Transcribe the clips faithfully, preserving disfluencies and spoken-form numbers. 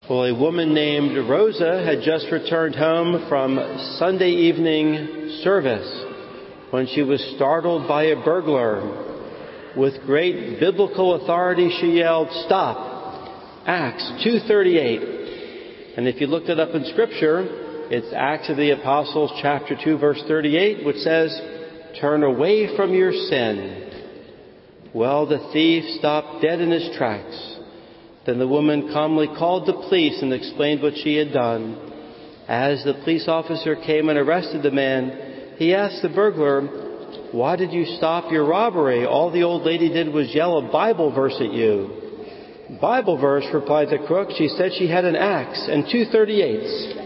Well, a woman named Rosa had just returned home from Sunday evening service when she was startled by a burglar. With great biblical authority, she yelled, "Stop!" Acts two thirty-eight. And if you looked it up in Scripture, it's Acts of the Apostles chapter two verse thirty-eight, which says, "Turn away from your sin." Well, the thief stopped dead in his tracks. Then the woman calmly called the police and explained what she had done. As the police officer came and arrested the man, he asked the burglar, "Why did you stop your robbery? All the old lady did was yell a Bible verse at you." "Bible verse," replied the crook. "She said she had an axe and two thirty-eights.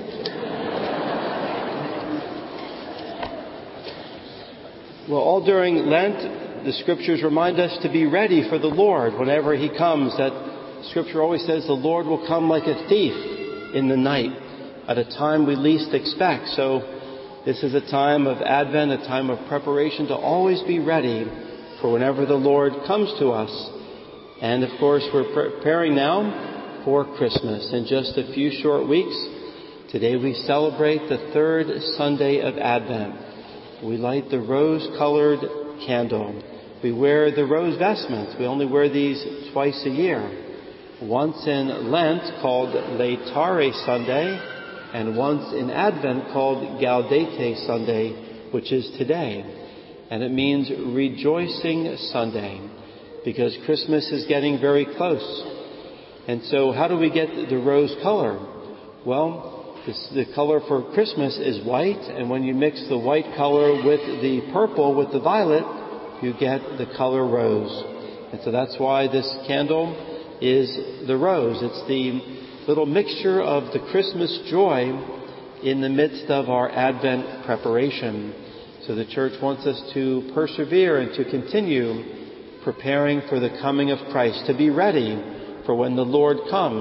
Well, all during Lent, the Scriptures remind us to be ready for the Lord whenever He comes. That Scripture always says the Lord will come like a thief in the night at a time we least expect. So this is a time of Advent, a time of preparation to always be ready for whenever the Lord comes to us. And of course, we're preparing now for Christmas. In just a few short weeks, today we celebrate the third Sunday of Advent. We light the rose-colored candle. We wear the rose vestments. We only wear these twice a year. Once in Lent, called Laetare Sunday, and once in Advent, called Gaudete Sunday, which is today. And it means Rejoicing Sunday, because Christmas is getting very close. And so how do we get the rose color? Well, this, the color for Christmas is white, and when you mix the white color with the purple, with the violet, you get the color rose. And so that's why this candle is the rose. It's the little mixture of the Christmas joy in the midst of our Advent preparation. So the Church wants us to persevere and to continue preparing for the coming of Christ, to be ready for when the Lord comes.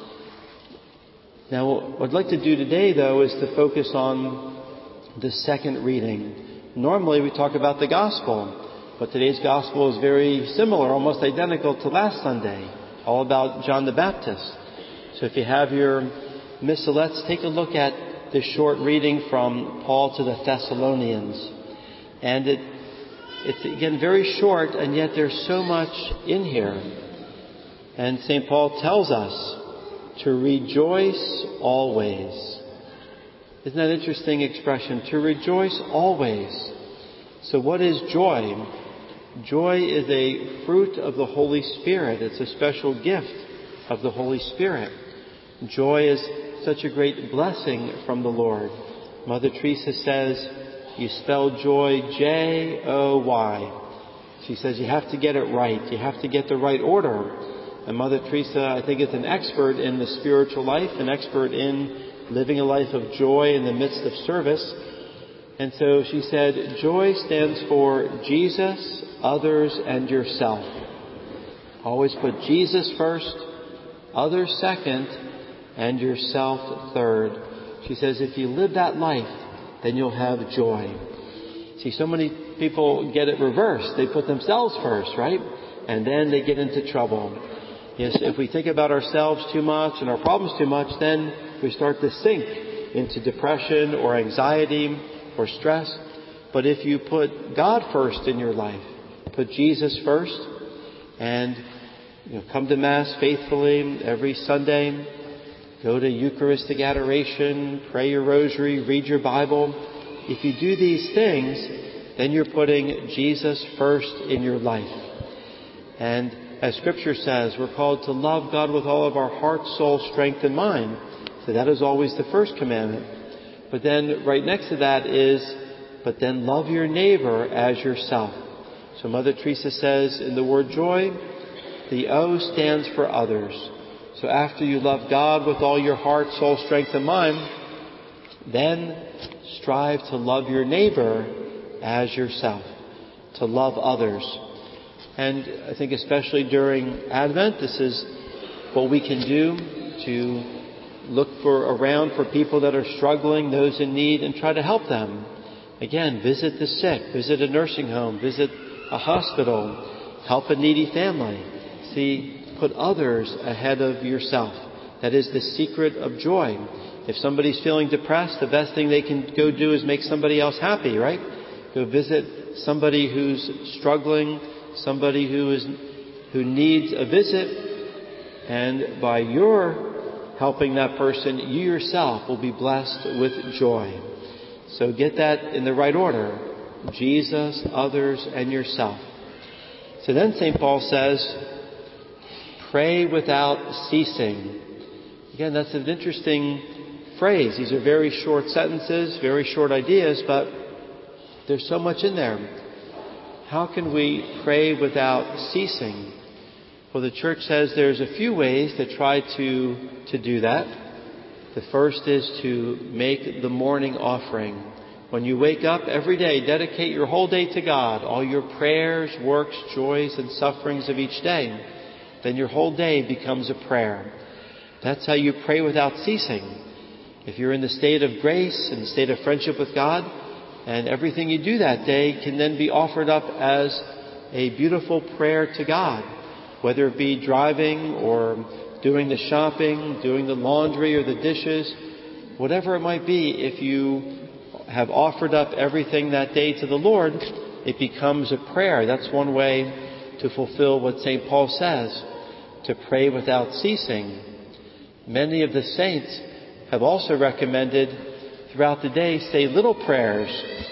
Now, what I'd like to do today, though, is to focus on the second reading. Normally, we talk about the Gospel, but today's Gospel is very similar, almost identical to last Sunday, all about John the Baptist. So if you have your missal, let's take a look at this short reading from Paul to the Thessalonians. And it, it's, again, very short, and yet there's so much in here. And Saint Paul tells us to rejoice always. Isn't that an interesting expression? To rejoice always. So what is joy? Joy is a fruit of the Holy Spirit. It's a special gift of the Holy Spirit. Joy is such a great blessing from the Lord. Mother Teresa says, you spell joy J O Y. She says you have to get it right. You have to get the right order. And Mother Teresa, I think, is an expert in the spiritual life, an expert in living a life of joy in the midst of service. And so she said, joy stands for Jesus, others, and yourself. Always put Jesus first, others second, and yourself third. She says, if you live that life, then you'll have joy. See, so many people get it reversed. They put themselves first, right? And then they get into trouble. Yes, if we think about ourselves too much and our problems too much, then we start to sink into depression or anxiety or stress. But if you put God first in your life, put Jesus first, and you know, come to Mass faithfully every Sunday, go to Eucharistic adoration, pray your rosary, read your Bible. If you do these things, then you're putting Jesus first in your life. And as Scripture says, we're called to love God with all of our heart, soul, strength, and mind. So that is always the first commandment. But then right next to that is, but then love your neighbor as yourself. So Mother Teresa says in the word joy, the O stands for others. So after you love God with all your heart, soul, strength, and mind, then strive to love your neighbor as yourself, to love others. And I think especially during Advent, this is what we can do to look for around for people that are struggling, those in need, and try to help them. Again, visit the sick, visit a nursing home, visit a hospital, help a needy family. See, put others ahead of yourself. That is the secret of joy. If somebody's feeling depressed, the best thing they can go do is make somebody else happy, right? Go visit somebody who's struggling, somebody who is who needs a visit, and by your helping that person, you yourself will be blessed with joy. So get that in the right order. Jesus, others, and yourself. So then Saint Paul says, pray without ceasing. Again, that's an interesting phrase. These are very short sentences, very short ideas, but there's so much in there. How can we pray without ceasing? Well, the Church says there's a few ways to try to, to do that. The first is to make the morning offering. When you wake up every day, dedicate your whole day to God, all your prayers, works, joys, and sufferings of each day. Then your whole day becomes a prayer. That's how you pray without ceasing. If you're in the state of grace, in the state of friendship with God, and everything you do that day can then be offered up as a beautiful prayer to God, whether it be driving or doing the shopping, doing the laundry or the dishes, whatever it might be. If you have offered up everything that day to the Lord, it becomes a prayer. That's one way to fulfill what Saint Paul says, to pray without ceasing. Many of the saints have also recommended throughout the day say little prayers,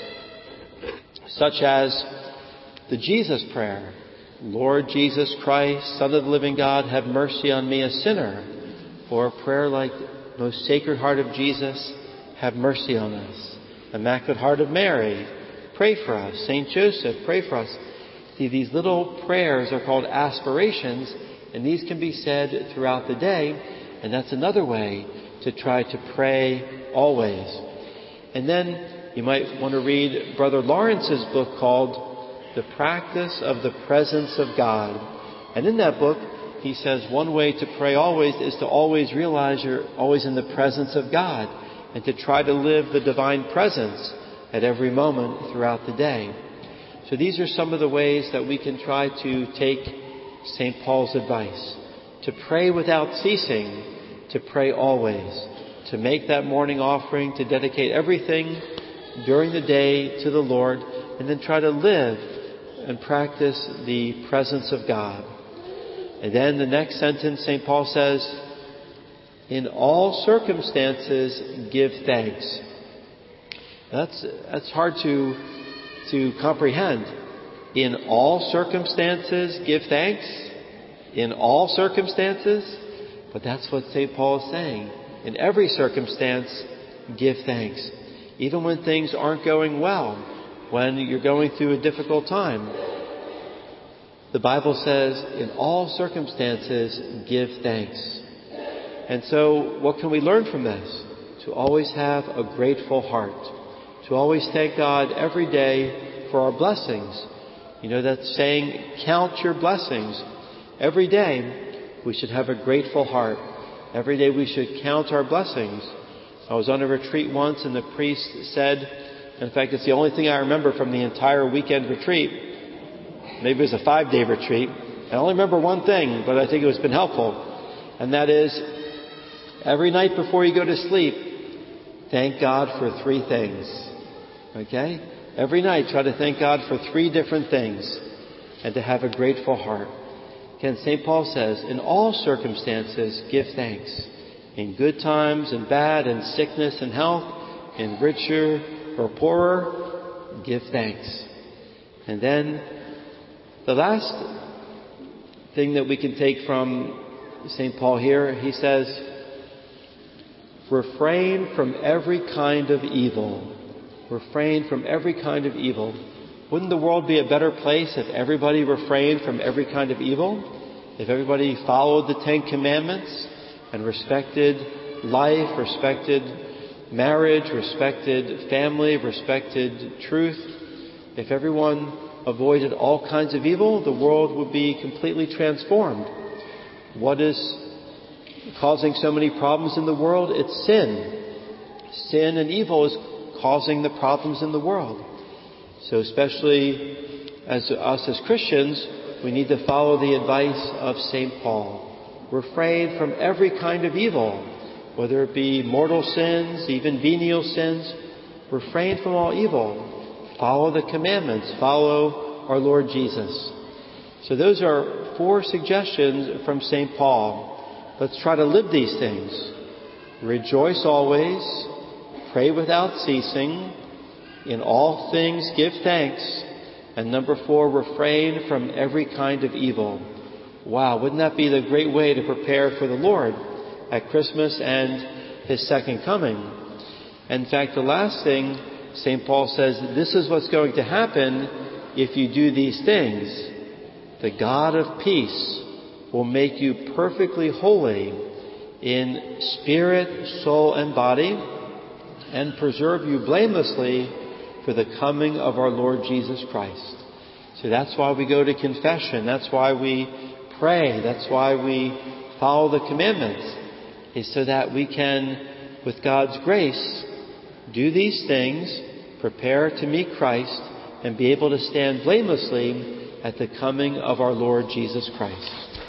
such as the Jesus prayer. Lord Jesus Christ, Son of the living God, have mercy on me, a sinner. Or a prayer like, Most Sacred Heart of Jesus, have mercy on us. Immaculate Heart of Mary, pray for us. Saint Joseph, pray for us. See, these little prayers are called aspirations, and these can be said throughout the day, and that's another way to try to pray always. And then you might want to read Brother Lawrence's book called The Practice of the Presence of God. And in that book, he says one way to pray always is to always realize you're always in the presence of God, and to try to live the divine presence at every moment throughout the day. So these are some of the ways that we can try to take Saint Paul's advice. To pray without ceasing, to pray always, to make that morning offering, to dedicate everything during the day to the Lord, and then try to live and practice the presence of God. And then the next sentence, Saint Paul says, in all circumstances, give thanks. That's that's hard to to comprehend. In all circumstances, give thanks. In all circumstances, but that's what Saint Paul is saying. In every circumstance, give thanks. Even when things aren't going well, when you're going through a difficult time, the Bible says, in all circumstances, give thanks. And so, what can we learn from this? To always have a grateful heart. To always thank God every day for our blessings. You know that saying, count your blessings. Every day, we should have a grateful heart. Every day we should count our blessings. I was on a retreat once and the priest said, in fact, it's the only thing I remember from the entire weekend retreat. Maybe it was a five-day retreat. I only remember one thing, but I think it has been helpful. And that is, every night before you go to sleep, thank God for three things. Okay? Every night try to thank God for three different things and to have a grateful heart. Again, Saint Paul says, in all circumstances, give thanks. In good times and bad, in sickness and health, in richer or poorer, give thanks. And then the last thing that we can take from Saint Paul here, he says, refrain from every kind of evil. Refrain from every kind of evil. Wouldn't the world be a better place if everybody refrained from every kind of evil? If everybody followed the Ten Commandments and respected life, respected marriage, respected family, respected truth. If everyone avoided all kinds of evil, the world would be completely transformed. What is causing so many problems in the world? It's sin. Sin and evil is causing the problems in the world. So especially as us as Christians, we need to follow the advice of Saint Paul. refrain from every kind of evil, whether it be mortal sins, even venial sins. Refrain from all evil. Follow the commandments. Follow our Lord Jesus. So those are four suggestions from Saint Paul. Let's try to live these things. Rejoice always. Pray without ceasing. In all things give thanks. And number four, refrain from every kind of evil. Wow, wouldn't that be the great way to prepare for the Lord at Christmas and His second coming? In fact, the last thing, Saint Paul says, this is what's going to happen if you do these things. The God of peace will make you perfectly holy in spirit, soul, and body, and preserve you blamelessly for the coming of our Lord Jesus Christ. So that's why we go to confession. That's why we pray. That's why we follow the commandments, is so that we can, with God's grace, do these things, prepare to meet Christ, and be able to stand blamelessly at the coming of our Lord Jesus Christ.